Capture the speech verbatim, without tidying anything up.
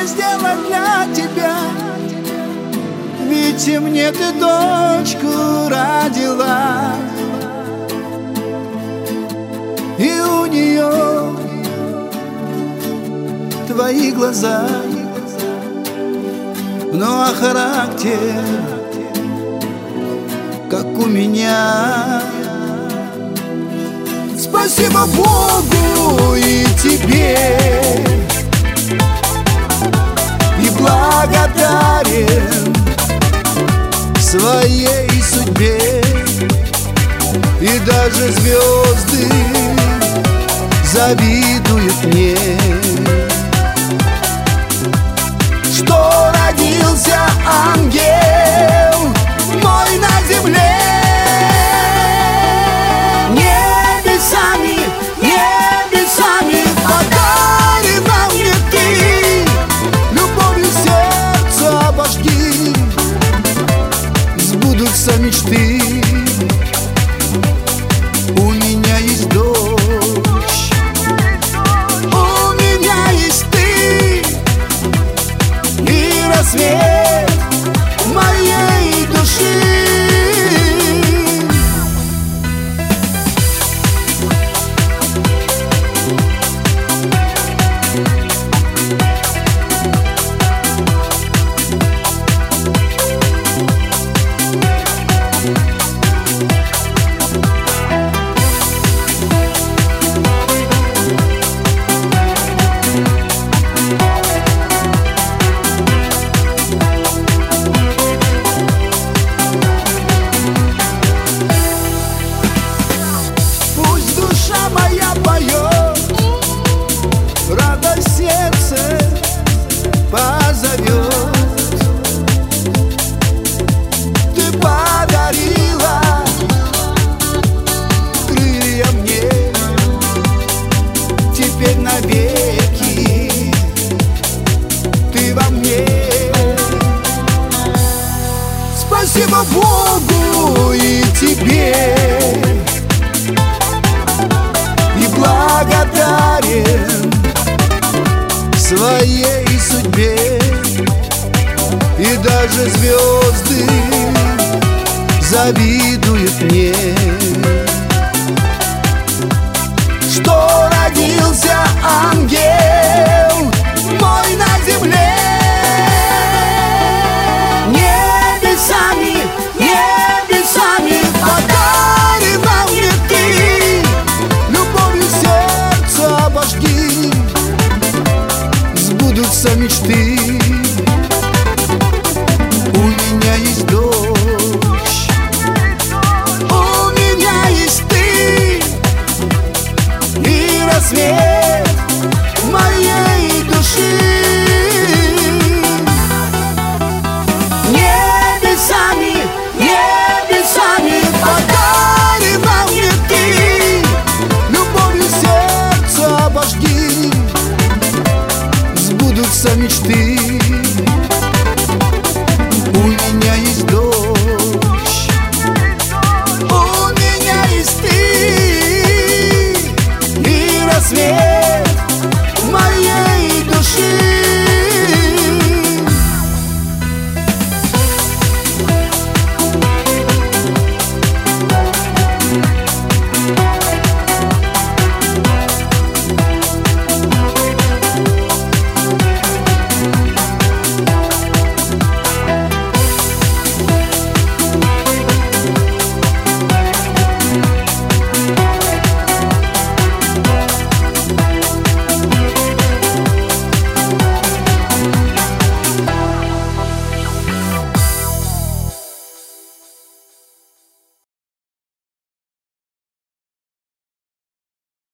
сделать для тебя? Ведь и мне ты дочку родила, и у нее твои глаза, ну а характер, как у меня. Спасибо Богу и тебе, и благодарен своей судьбе. И даже звезды завидуют мне, что родился ангел мой на земле. Небесами, небесами подарена мне ты, любовью сердца обожги, сбудутся мечты. У меня есть дочь, у меня есть ты, и рассвет моей души. Моя поет, радость сердце позовет. Ты подарила крылья мне, теперь навеки ты во мне. Спасибо Богу и тебе, благодарен своей судьбе. И даже звезды завидуют мне, что родился ангел мой на земле. Небесами, небесами подарена мне ты, любовью сердца обожги, сбудутся мечты. У меня есть дочь, у меня есть ты, и рассвет моей души. Небесами, небесами подарена мне ты, любовью сердца обожги, сбудутся мечты.